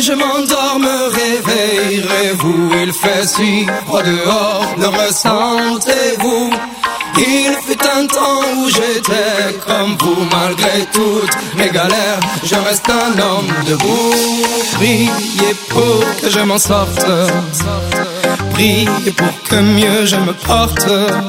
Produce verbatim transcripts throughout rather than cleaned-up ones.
je m'endors, me réveillerez-vous? Il fait si froid dehors, le ressentez-vous? Il fut un temps où j'étais comme vous, malgré toutes mes galères, je reste un homme debout. Priez pour que je m'en sorte, priez pour que mieux je me porte.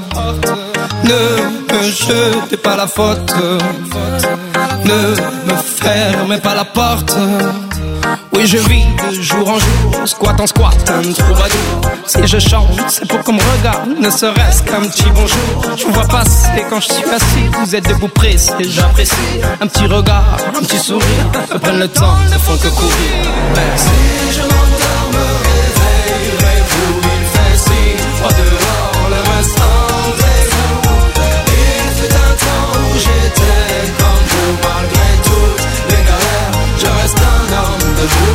Ne me jetez pas la faute, ne me fermez pas la porte. Oui, je vis de jour en jour, squat en squat, un troubadour. Si je chante, c'est pour qu'on me regarde, ne serait-ce qu'un petit bonjour. Je vous vois passer quand je suis assis, vous êtes debout pressé, j'apprécie. Un petit regard, un petit sourire, me prennent le temps, ne font que courir. Merci. Si je m'endors, me réveillerez-vous? Il fait si froid dehors, le ressentez-vous? Il fut un temps où j'étais comme vous, malgré toutes les galères, je reste un homme debout.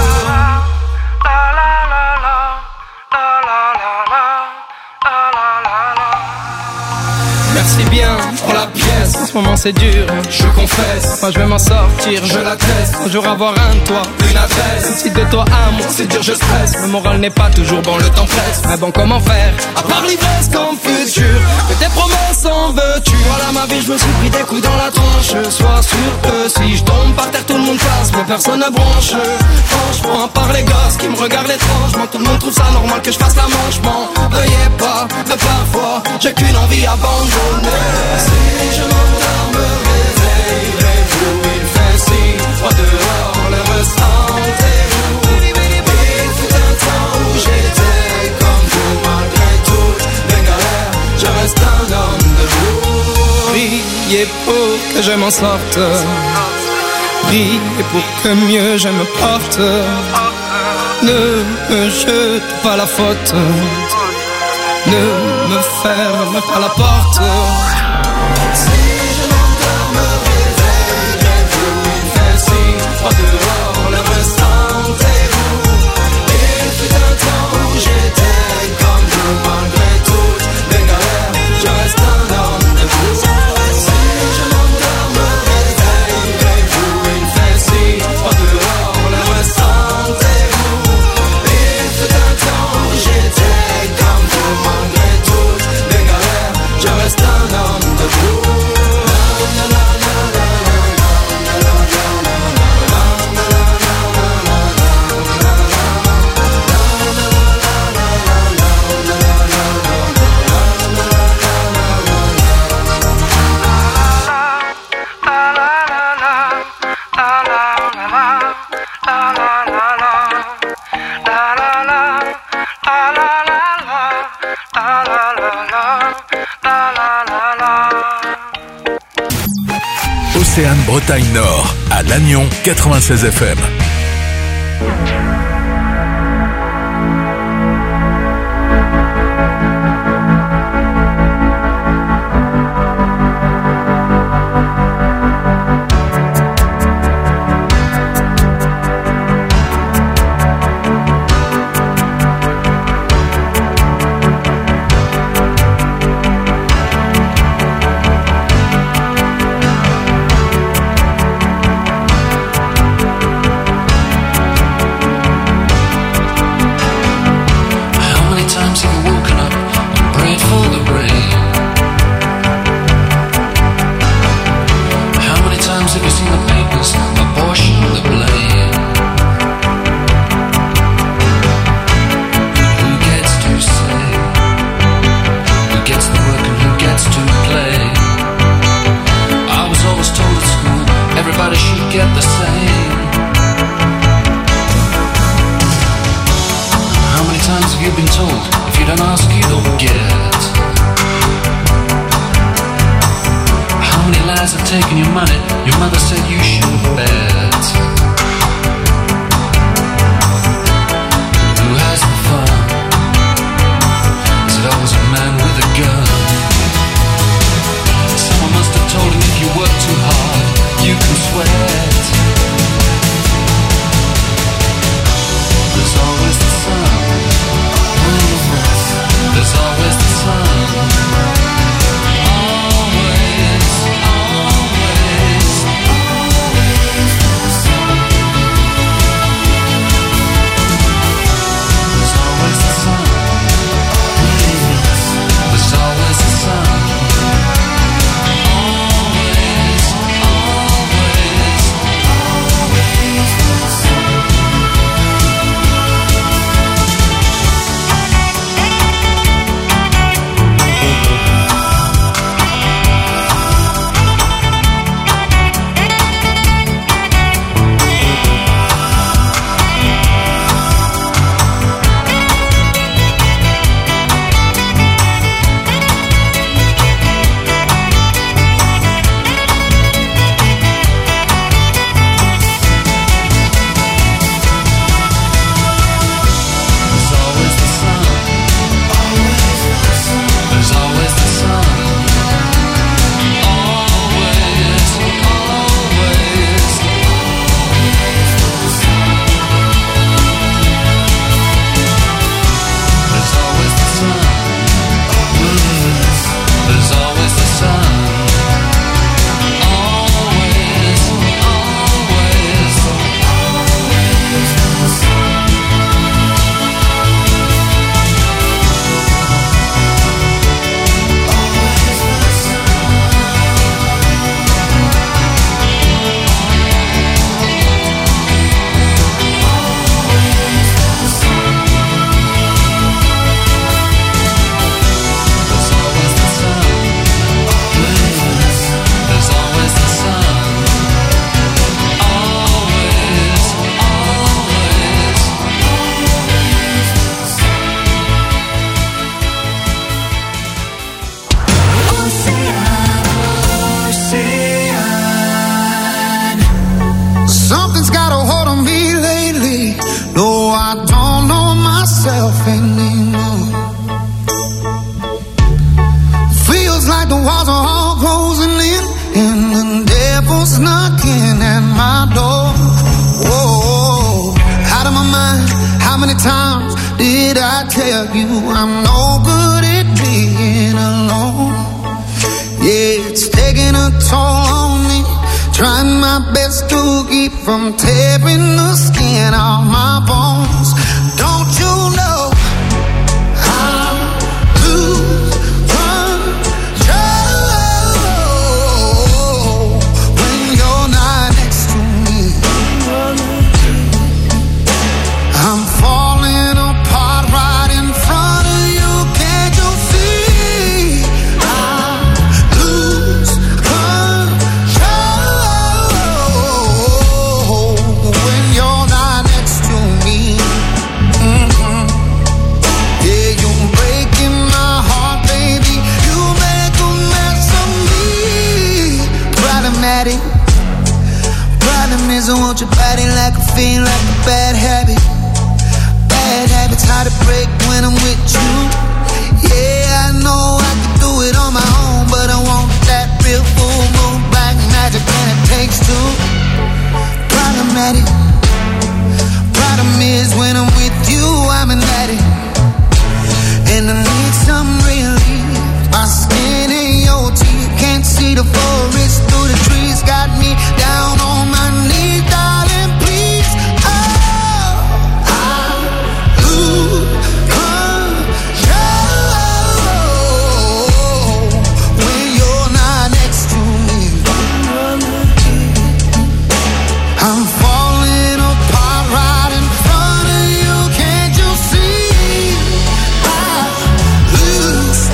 Merci bien pour la pièce, en ce moment c'est dur, je confesse. Moi je vais m'en sortir, je l'atteste. Un jour avoir un toit, une adresse. Si de toi à moi c'est dur, je stresse. Le moral n'est pas toujours bon, le temps presse. Mais bon, comment faire, à part l'ivresse comme futur? Que tes promesses en veux-tu? Voilà ma vie, je me suis pris des coups dans la tronche. Sois sûr que si je tombe par terre, tout le monde passe, mais personne ne bronche. Franchement, à part les gosses qui me regardent étrangement, tout le monde trouve ça normal que je fasse la manche. M'en veuillez pas, mais parfois j'ai qu'une envie abandonnée. Si je m'endors, me réveillerez-vous? Il fait si froid dehors, le ressentez-vous? Il fut un temps où j'étais comme vous, malgré toutes les galères, je reste un homme debout. Priez pour que je m'en sorte, priez pour que mieux je me porte. Ne me jete pas la faute, ne me ferme pas la porte. Si je m'endors, me réveillerez-vous? Il fait si froid dehors, le ressentez-vous? Il fut un temps où j'étais comme vous, malgré toutes les galères, je reste un homme debout. Si je m'endors, me réveillerez-vous? Il fait si froid dehors, le ressentez-vous? Il fut un temps où j'étais comme vous, malgré toutes les galères, je reste un homme debout. Océane Bretagne Nord, à Lannion, quatre-vingt-seize F M. Always, always. my best to keep from tearing the skin off my bones. Don't you know I lose control when you're not next to me? I'm falling apart right in front of you. Can't you see? I lose control when you're not next to me. Mm-hmm. Yeah, you're breaking my heart, baby. You make a mess of me. Problematic. Problem is I want your body like a fiend, like a bad habit. Bad habits hard to break when I'm with you. Yeah, I know I can do it on my own, but I want that real full moon black magic, and it takes two. Problematic. Problem is when I'm with you, I'm an addict, and I need some relief. My skin in your teeth, can't see the forest through the trees. Got me down on my knees, darling, please. Oh, I lose control when you're not next to me. I'm falling apart right in front of you. Can't you see? I lose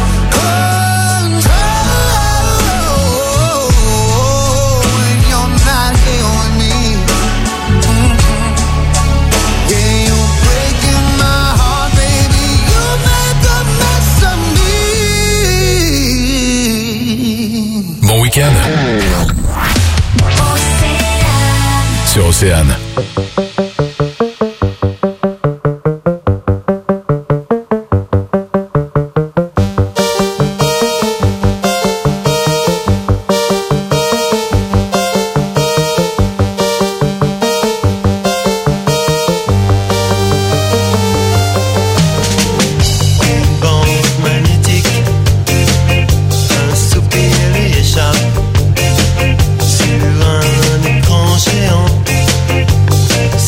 control when you're not here with me. Mm-hmm. Yeah, you're breaking my heart, baby. You make a mess of me. Bon week-end sur Océane. Bande magnétique, un soupir lui échappe sur un écran géant.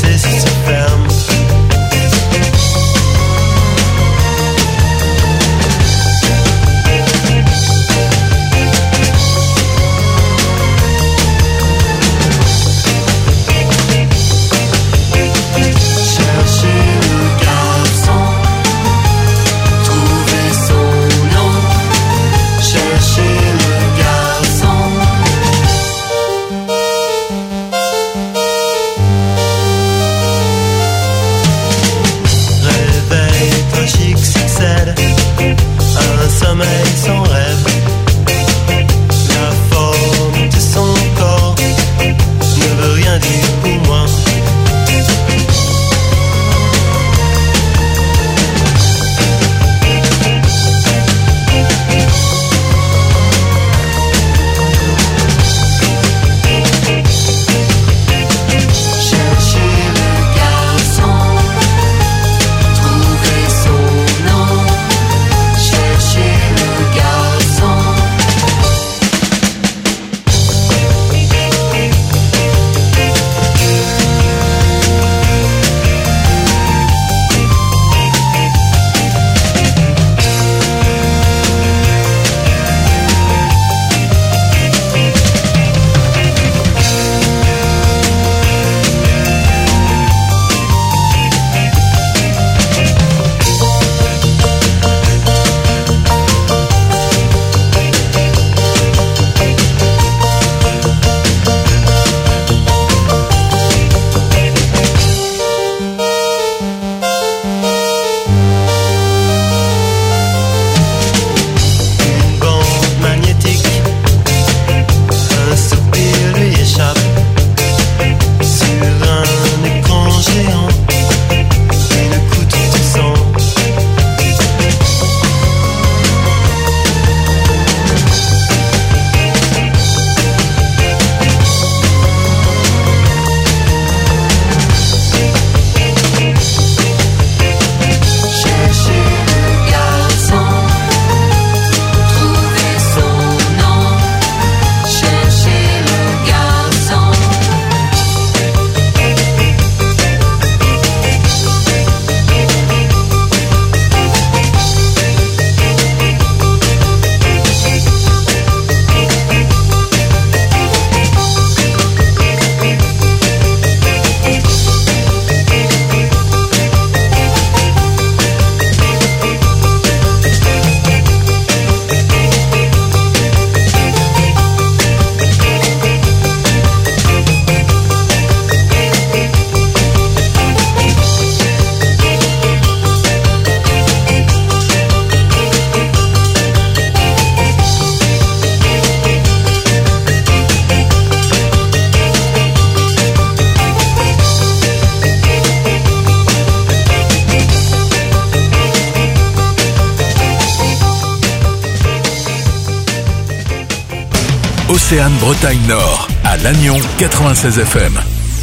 Océane Bretagne Nord, à Lannion quatre-vingt-seize F M.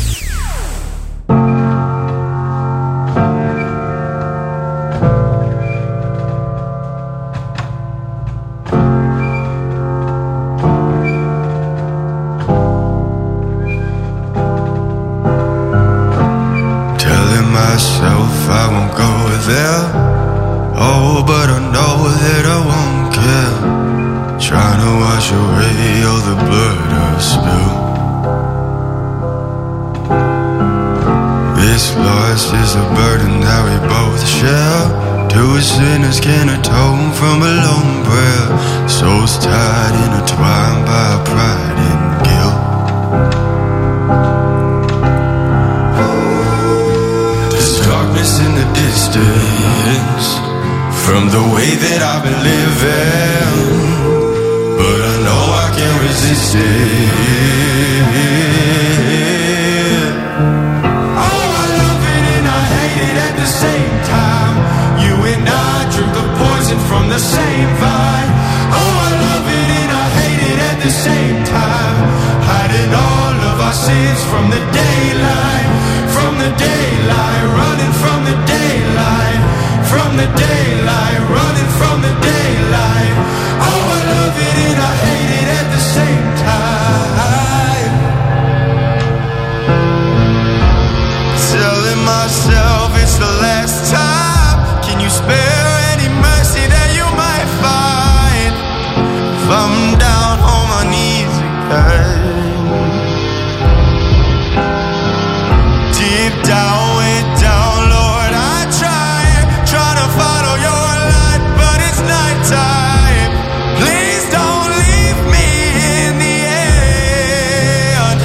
Telling myself I won't go there. Oh, but I know that I won't care. Trying to wash away all the blood I've spilled. This loss is a burden that we both share. Two sinners can atone from a lone prayer. Souls tied, intertwined by our pride and guilt. There's darkness in the distance from the way that I've been living, but I know I can't resist it. Oh, I love it and I hate it at the same time. You and I drink the poison from the same vine. Oh, I love it and I hate it at the same time. Hiding all of our sins from the daylight, from the daylight, running from the daylight, from the daylight, running from the daylight. Oh, I love it and I hate it at the same time. Telling myself it's the last time. Can you spare any mercy that you might find? If I'm down on my knees again, deep down, way down, Lord, I try, try to follow your light, but it's nighttime. Please don't leave me in the end.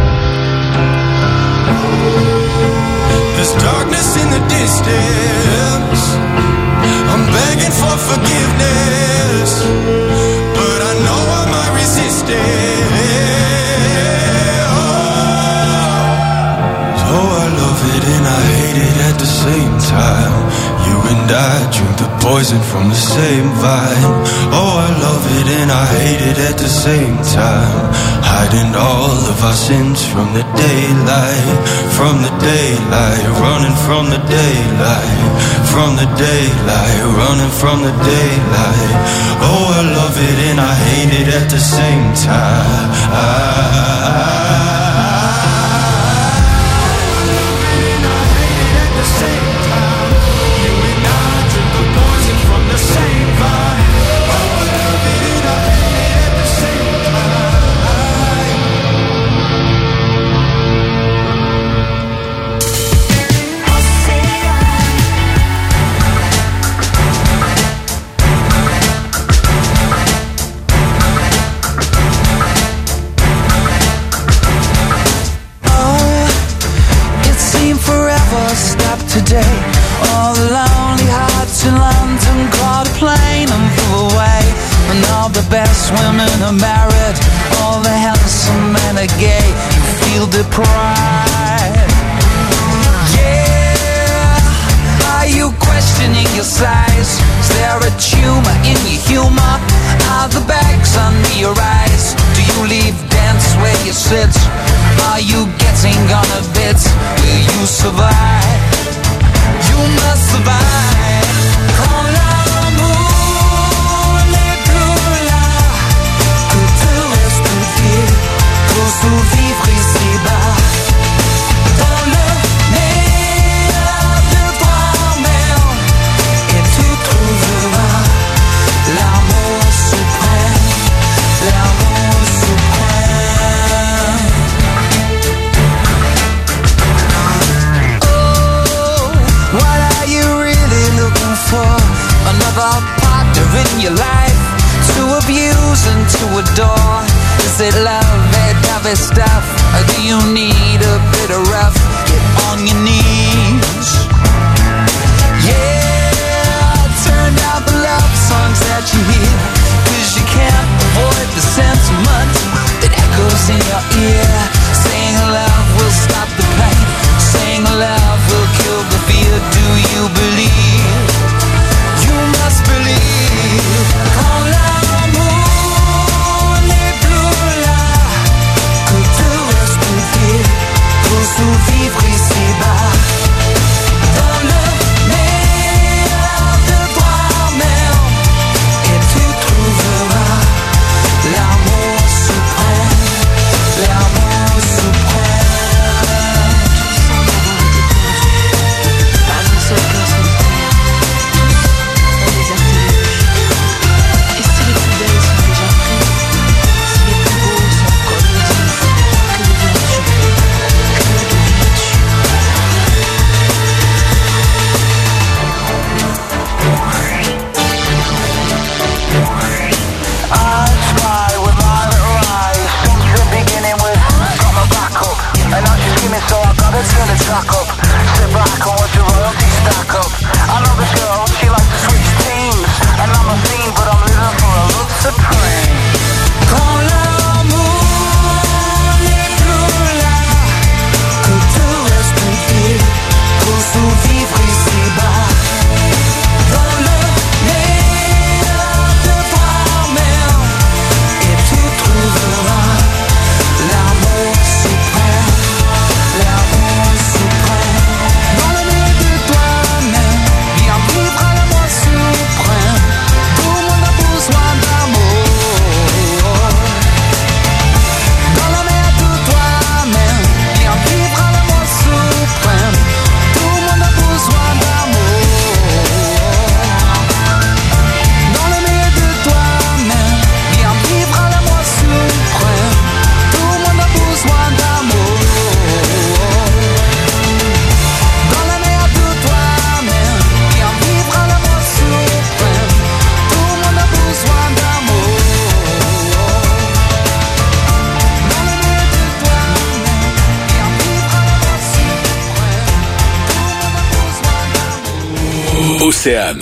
There's darkness in the distance. I'm begging for forgiveness, but I know I might resist it. Oh, I love it and I hate it at the same time. You and I drink the poison from the same vine. Oh, I love it and I hate it at the same time. Hiding all of our sins from the daylight, from the daylight, running from the daylight, from the daylight, running from the daylight. Oh, I love it and I hate it at the same time. I today. All the lonely hearts in London caught a plane and flew away. And all the best women are married, all the handsome men are gay. You feel deprived. Yeah. Are you questioning your size? Is there a tumor in your humor? Are the bags under your eyes? Do you leave dance where you sit? Are you getting on a bit? Will you survive? You must survive. Quand l'amour n'est plus là, que te reste-t-il pour survivre ici-bas? Dans le meilleur de toi-même, et tu trouveras l'amour suprême, l'amour suprême. Oh, what are you really looking for? Another partner in your life to abuse and to adore? Is it love, that heavy stuff? Or do you need a bit of rough? Get on your knees. Yeah, turn down the love songs that you hear, 'cause you can't avoid the sentiment that echoes in your ear. Saying love will stop the pain, saying love will kill the fear. Do you believe? You must believe. Quand l'amour n'est plus là, suck up. Sit back and watch your royalties stack up. I know this girl, she likes to switch teams. And I'm a fiend, but I'm living for a love supreme. Quand l'amour n'est plus là, que te reste-t-il pour survivre ici-bas? Dans le meilleur de toi-même, et tu trouveras l'amour suprême, l'amour suprême. Dans le meilleur de toi-même, viens vivre l'amour suprême. Tout le monde a besoin d'amour. Dans le meilleur de toi-même, viens vivre l'amour suprême. Tout le monde a besoin d'amour. Dans le meilleur de toi-même, viens vivre l'amour suprême. Tout le monde a besoin d'amour. Dans le meilleur de toi-même, viens vivre l'amour suprême. Tout le monde a besoin d'amour. Dans le meilleur de toi-même, viens vivre l'amour suprême. Tout le monde a besoin d'amour. Océane.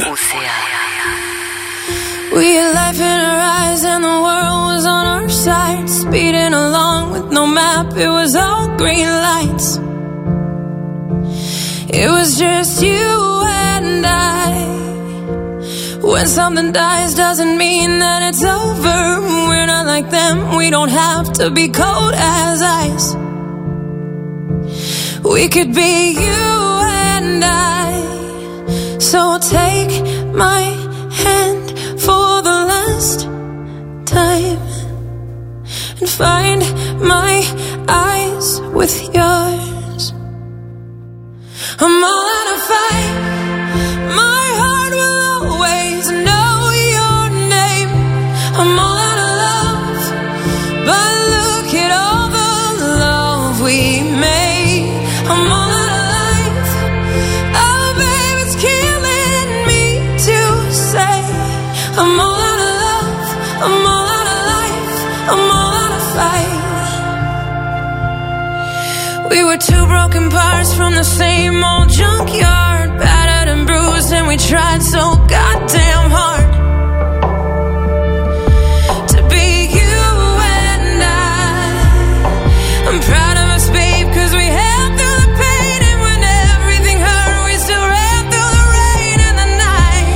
We had life in our eyes and the world was on our side. Speeding along with no map, it was all green lights. It was just you and I. When something dies doesn't mean that it's over. We're not like them, we don't have to be cold as ice. We could be you and I. So take my hand for the last time and find my eyes with yours. I'm all out of fight. My heart will always know your name. I'm all out of love, but look at all the love we made. I'm all out of life. Oh, babe, it's killing me to say. I'm all out of love. I'm all out of life. I'm all out of fight. We were two broken parts from the same old junkyard, battered and bruised, and we tried so goddamn hard to be you and I. I'm proud of us, babe, 'cause we held through the pain, and when everything hurt, we still ran through the rain and the night.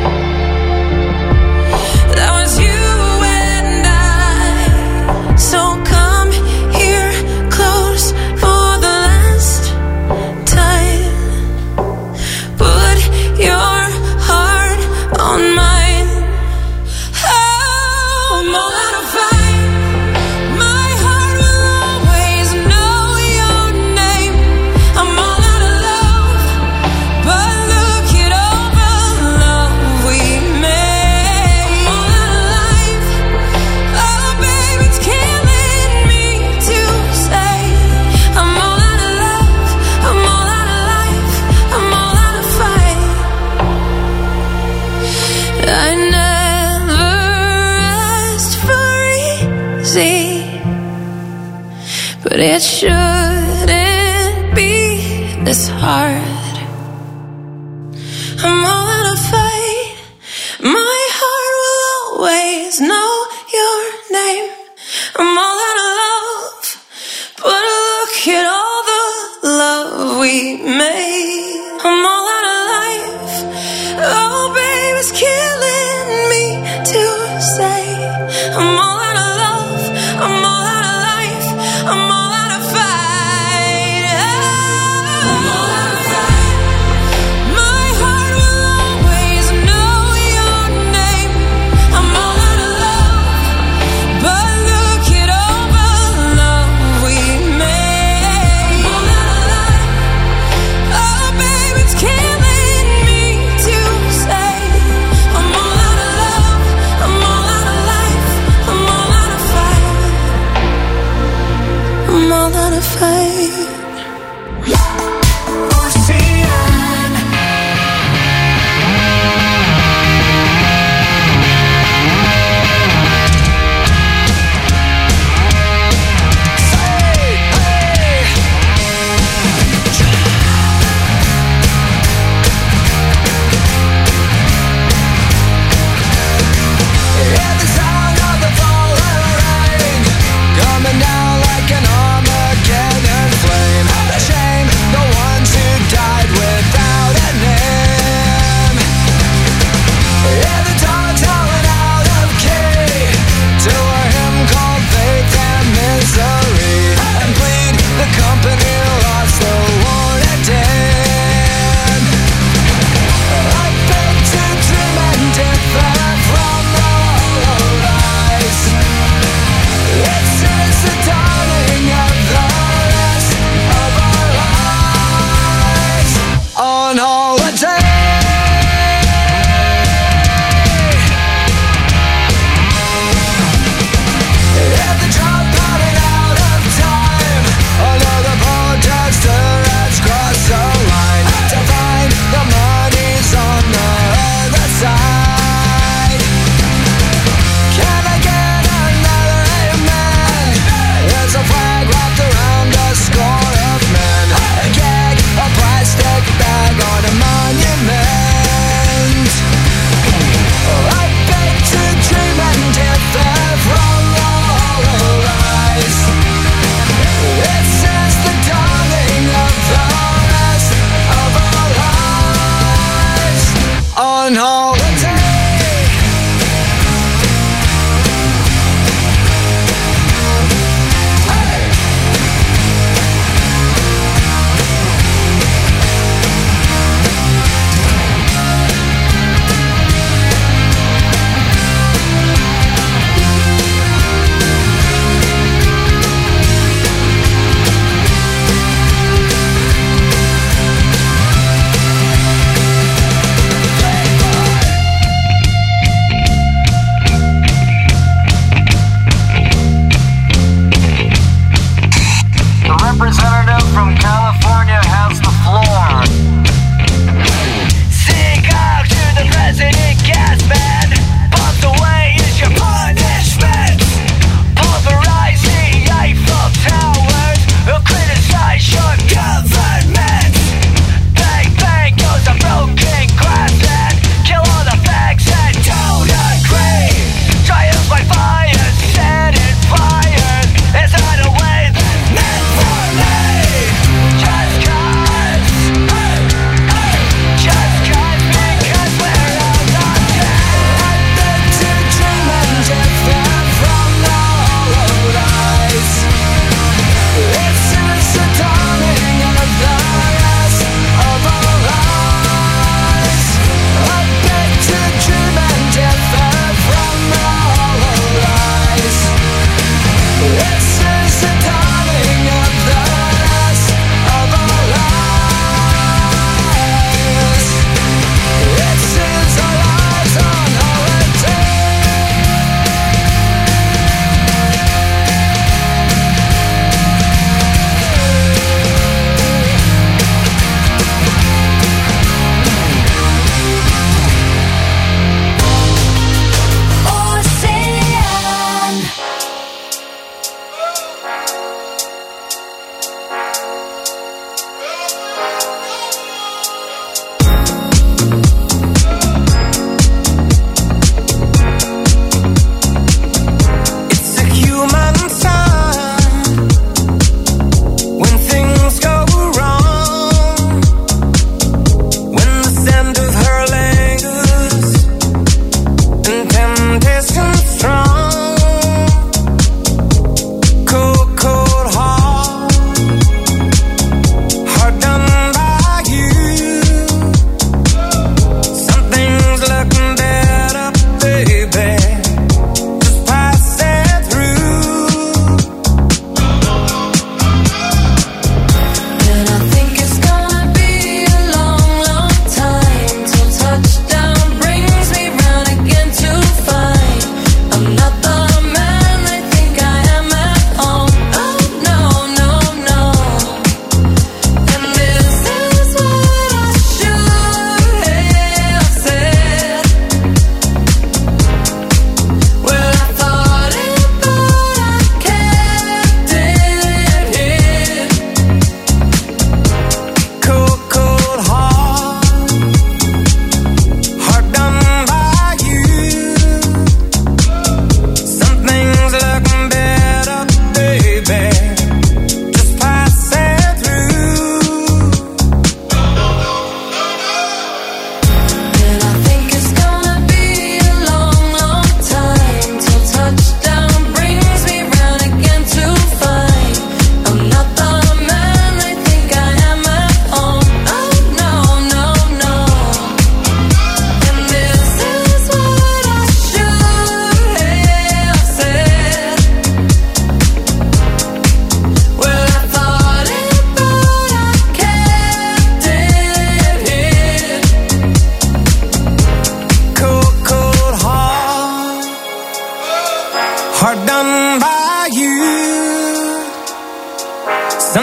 That was you and I. So come here close for the last time. Put your heart on mine. Oh, I'm all out of fight. My heart will always know your name. I'm all out of love, but look at all the love we made. I'm all out of life. Oh, babe, it's killing me to say. I'm all out of love. I'm all out of life. I'm all out of fight. I never asked for easy, but it shouldn't be this hard. I'm all out of fight. My heart will always know your name. I'm all out of love, but look at all the love we made. I'm all out of life. Oh, babe, it's killing me to say. I'm all out of love. I'm all out of life. I'm all out of fight. Oh, I'm all out of fight.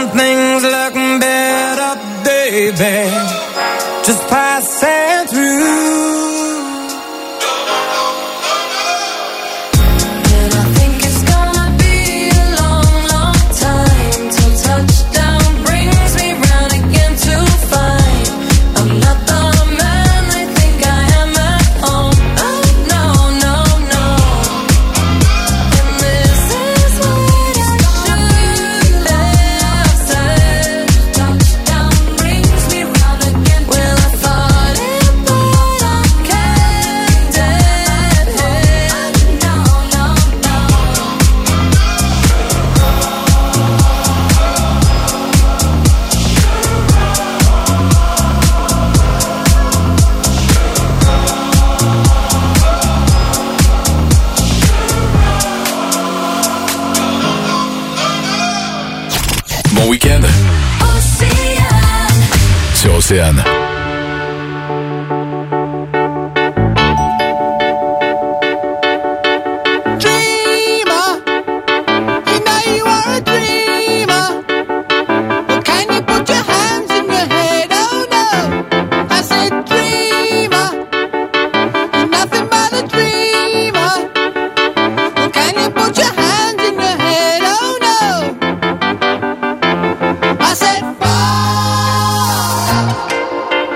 when things look better, baby, just passing through. Week-end sur Océane. I said, fall.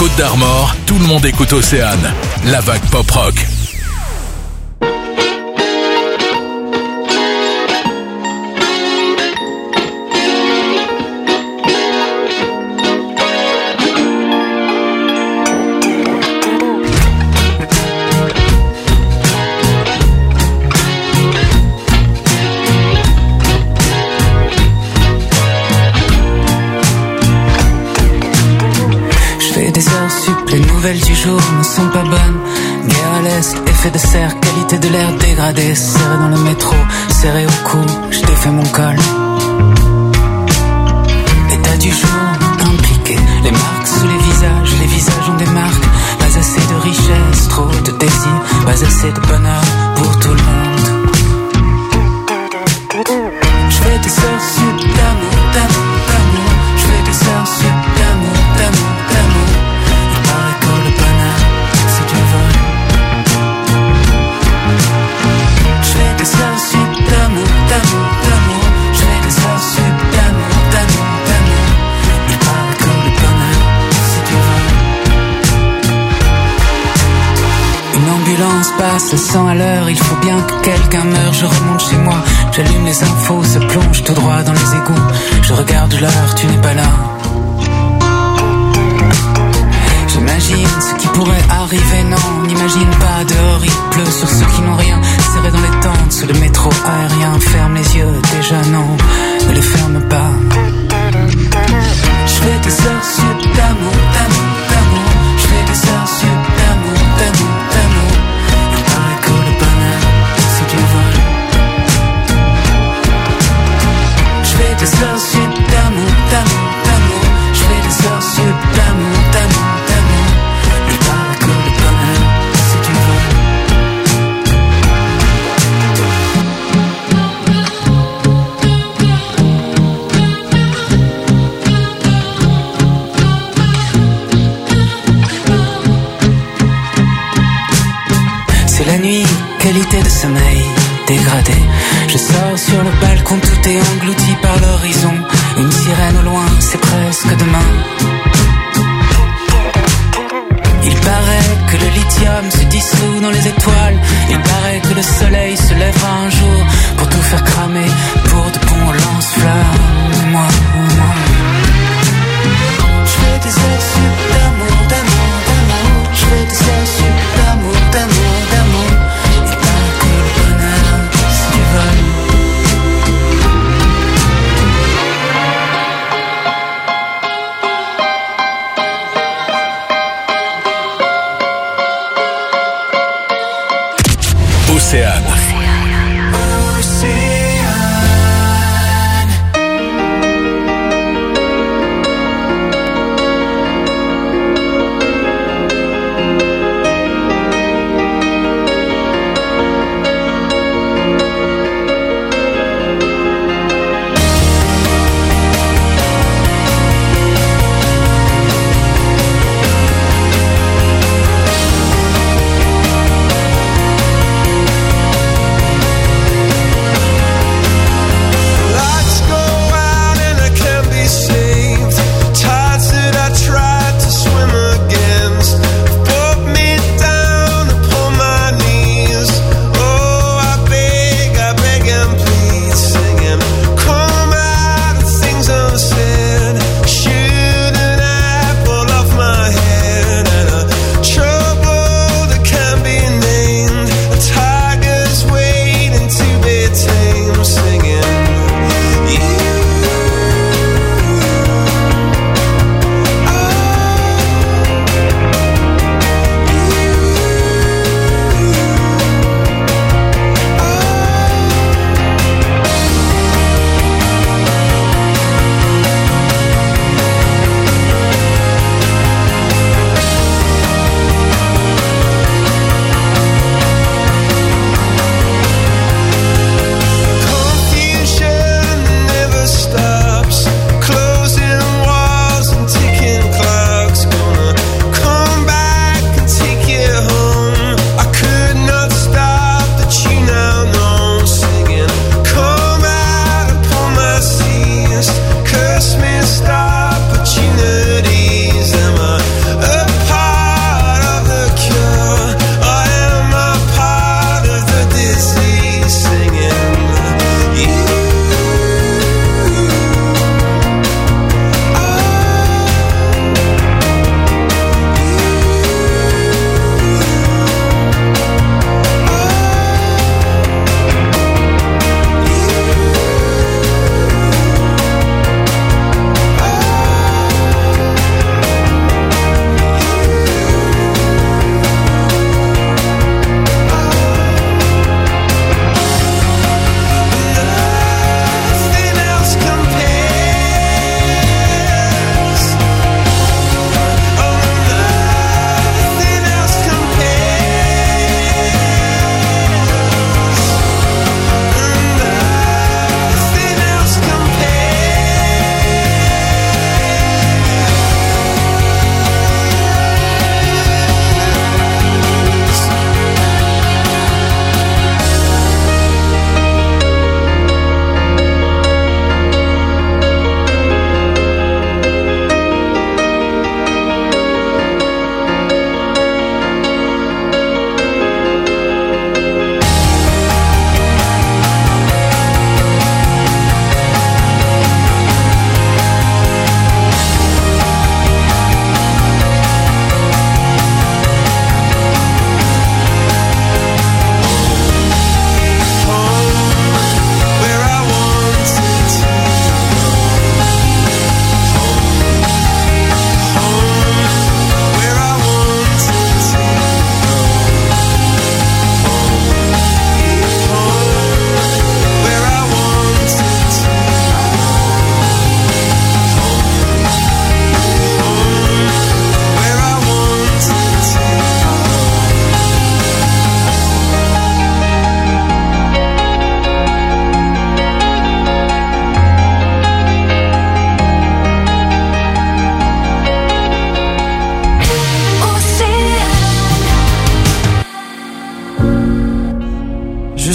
Côte d'Armor, tout le monde écoute Océane. La vague pop rock. Les nouvelles du jour ne sont pas bonnes. Guerre à l'est, effet de serre, qualité de l'air dégradée. Serré dans le métro, serré au cou, je défais mon col. L'état du jour impliqué, les marques sous les visages, les visages ont des marques. Pas assez de richesse, trop de désir, pas assez de bonheur pour tout le monde. Je fais des heures sup d'amour, d'amour, d'amour. Je fais des heures sup d'amour, d'amour, d'amour. L'ambulance passe à cent à l'heure, il faut bien que quelqu'un meure. Je remonte chez moi, j'allume les infos, se plonge tout droit dans les égouts. Je regarde l'heure, tu n'es pas là. J'imagine ce qui pourrait arriver, non, on n'imagine pas. Dehors il pleut sur ceux qui n'ont rien, serré dans les tentes, sous le métro aérien. Ferme les yeux, déjà non, ne les ferme pas. Je fais des heures sup d'amour, d'amour, d'amour. Je fais des heures sup d'amour, d'amour, d'amour. Il paraît que le bonheur, c'est du vol. Je fais des heures sup d'amour, d'amour, d'amour. Je fais des heures sup d'amour, d'amour, d'amour. Il paraît que le bonheur, c'est du vol. C'est la nuit, qualité de sommeil dégradé. Je sors sur le balcon, tout est englouti par l'horizon. Une sirène au loin, c'est presque demain. Il paraît que le lithium se dissout dans les étoiles. Il paraît que le soleil se lèvera un jour pour tout faire cramer, pour de bons lance-flammes. Moi, moi. Je fais des heures sup d'amour, d'amour, d'amour. Je fais des heures sup d'amour, d'amour, d'amour. Il paraît que le bonheur, c'est du vol.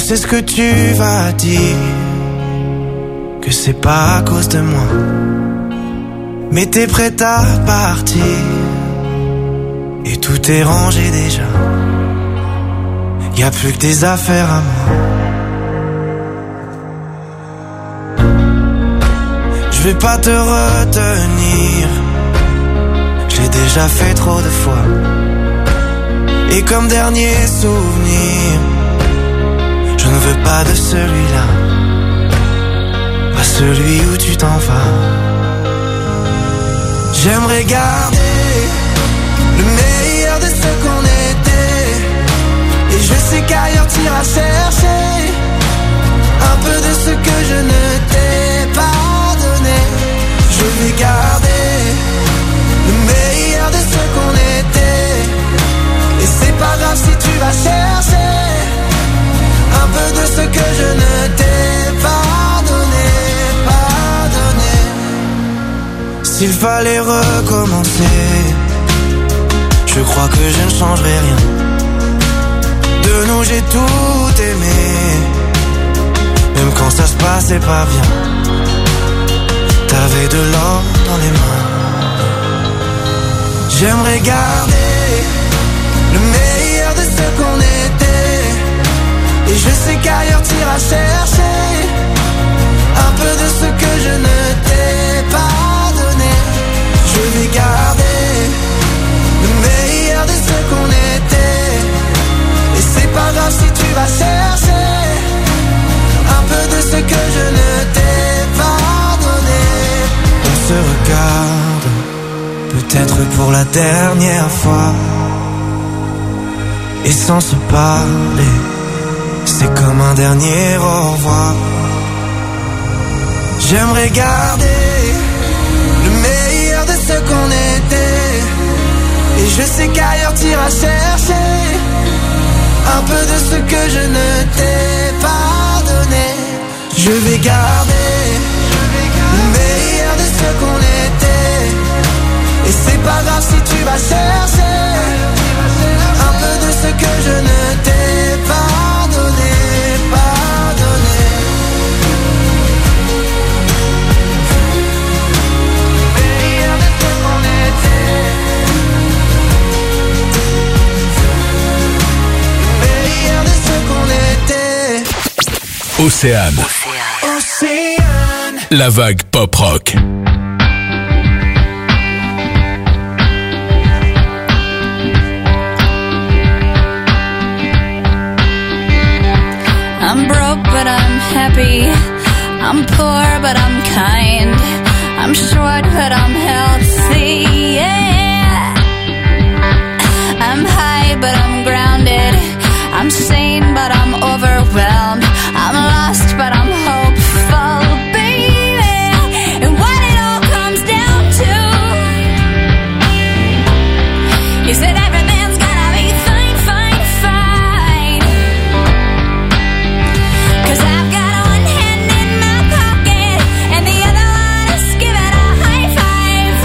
sais ce que tu vas dire, que c'est pas à cause de moi. Mais t'es prête à partir, et tout est rangé déjà. Y a plus que des affaires à moi. Je vais pas te retenir, j'ai déjà fait trop de fois. Et comme dernier souvenir, je ne veux pas de celui-là, pas celui où tu t'en vas. J'aimerais garder le meilleur de ce qu'on était, et je sais qu'ailleurs t'iras chercher un peu de ce que je ne t'ai pas donné. Je vais garder le meilleur de ce qu'on était, et c'est pas grave si tu vas chercher un peu de ce que je ne t'ai pas donné, pas donné. S'il fallait recommencer, je crois que je ne changerai rien. De nous j'ai tout aimé, même quand ça se passait pas bien. T'avais de l'or dans les mains. J'aimerais garder le meilleur de ce qu'on était, et je sais qu'ailleurs t'iras chercher un peu de ce que je ne t'ai pas donné. Je vais garder le meilleur de ce qu'on était, et c'est pas grave si tu vas chercher un peu de ce que je ne t'ai pas donné. On se regarde, peut-être pour la dernière fois, et sans se parler, c'est comme un dernier au revoir. J'aimerais garder le meilleur de ce qu'on était, et je sais qu'ailleurs t'iras chercher un peu de ce que je ne t'ai pas donné. Je vais garder le meilleur de ce qu'on était, et c'est pas grave si tu vas chercher un peu de ce que je ne t'ai pas donné, pas donné. Le meilleur de ce qu'on était, le meilleur de ce qu'on était. Océane. Océane. La vague pop rock. I'm broke but I'm happy, I'm poor but I'm kind, I'm short but I'm healthy, yeah. I'm high but I'm grounded, I'm sane but I'm overwhelmed, I'm lost but I'm hopeful, baby. And what it all comes down to is that every man's gotta be fine, fine, fine. 'Cause I've got one hand in my pocket and the other one is giving a high five.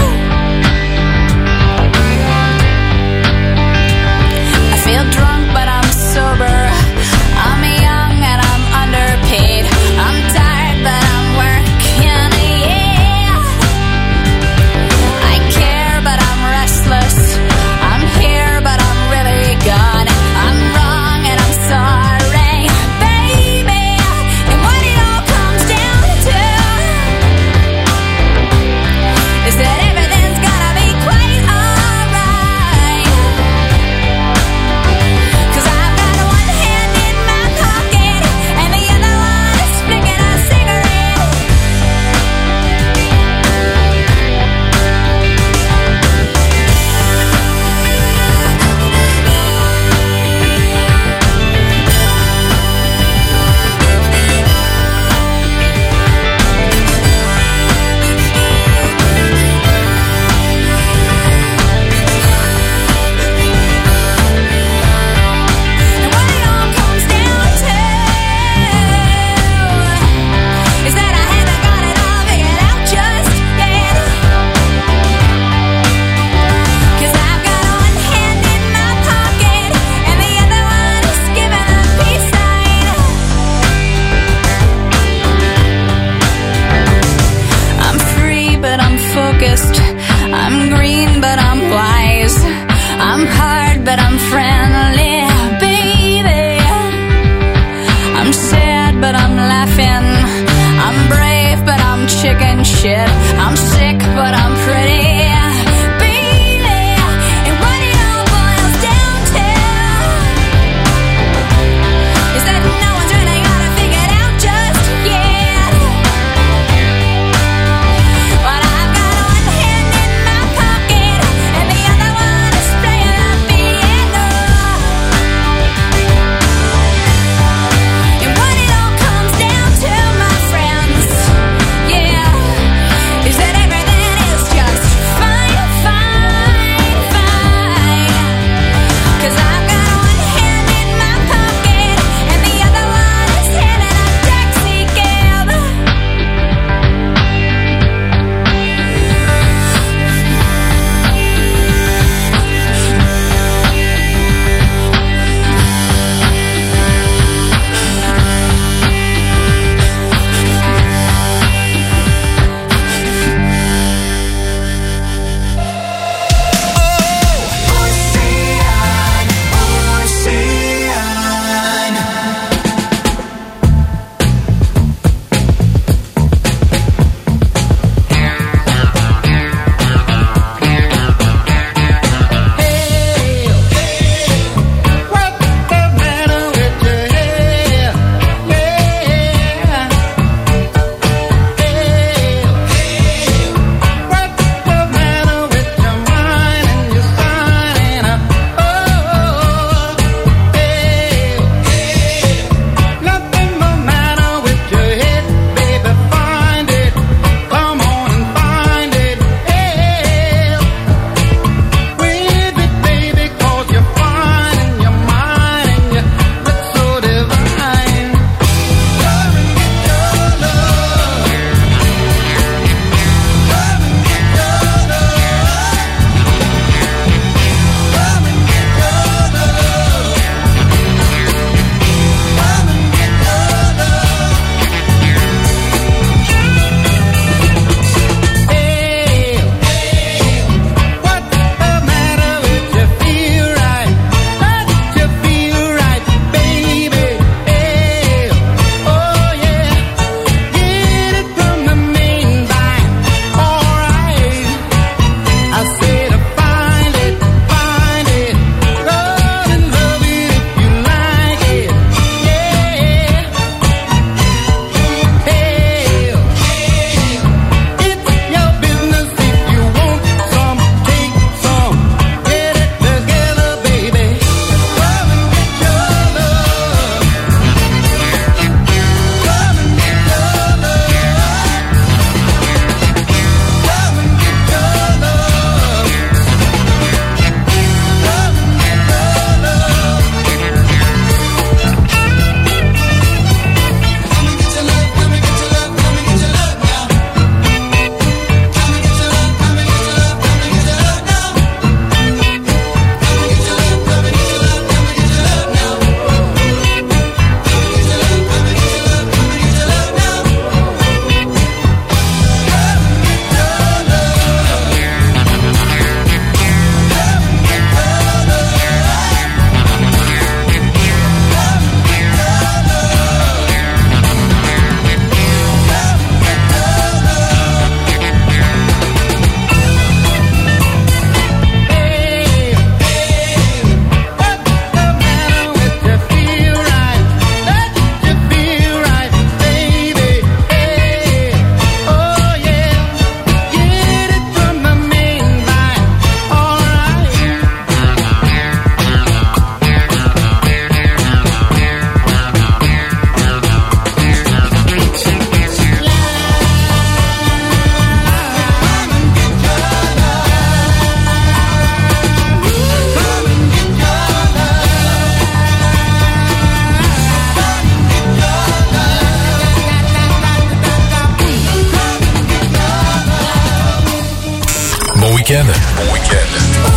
Bon week-end. Bon week-end.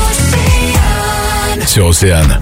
Sur Océane.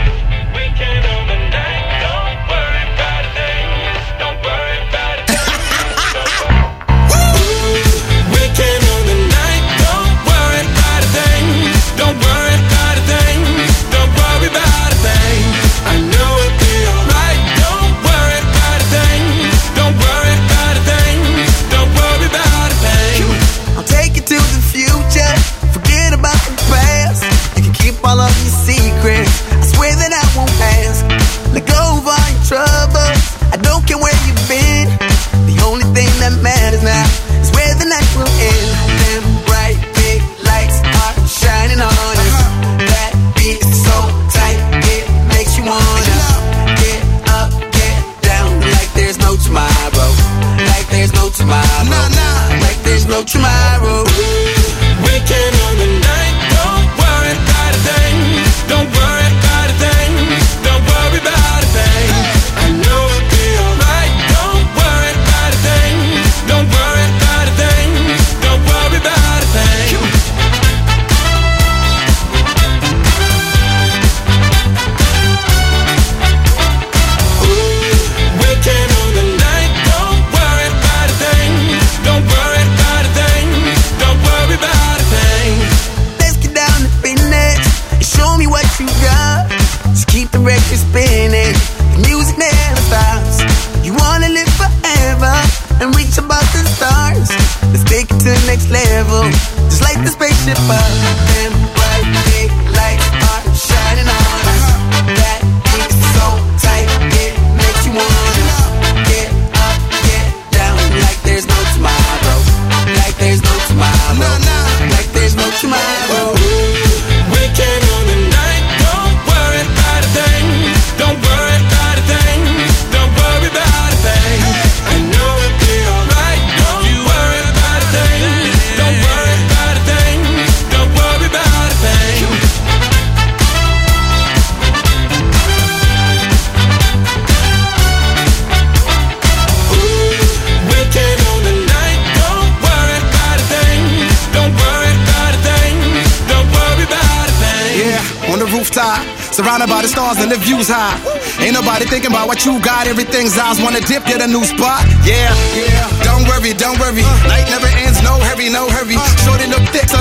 All of your secrets, I swear that I won't ask. Let go of all your troubles, I don't care where you've been. The only thing that matters now is where the night will end. Them bright big lights are shining on us. That beat is so tight, it makes you wanna get up, get down, like there's no tomorrow. Like there's no tomorrow. Like there's no tomorrow. Weekend on the night, don't worry about a thing. Don't worry about a thing. Don't worry about a thing. I know it'll be alright. Don't worry about a thing. Don't worry about a thing. Don't worry about a thing. Weekend on the night. Don't worry about a thing. Don't worry about a thing. Don't worry about a thing. Let's get down to business. Show me what you got. Just keep the record spinning. The music never stops. You wanna live forever and reach above the stars. Let's take it to the next level. Just like the spaceship up. Them bright big lights are shining on us. That beat is so tight, it makes you wanna get up, get down, like there's no tomorrow. Like there's no tomorrow. Like there's no tomorrow. Weekend on the night, don't worry about a thing. Don't worry about a thing. Don't worry about a thing. I know it'll be alright. Don't you worry about a thing. Don't worry about a thing. Don't worry about a thing. Weekend on the night, don't worry about a thing. Don't worry about a thing. Don't worry about a thing. Yeah, on the rooftop, surrounded by the stars and the views high. Ain't nobody thinking about what you got. Everything's eyes wanna dip, get a new spot. Yeah, yeah. Don't worry, don't worry. Night never ends, no hurry, no hurry. Shorty look thick, so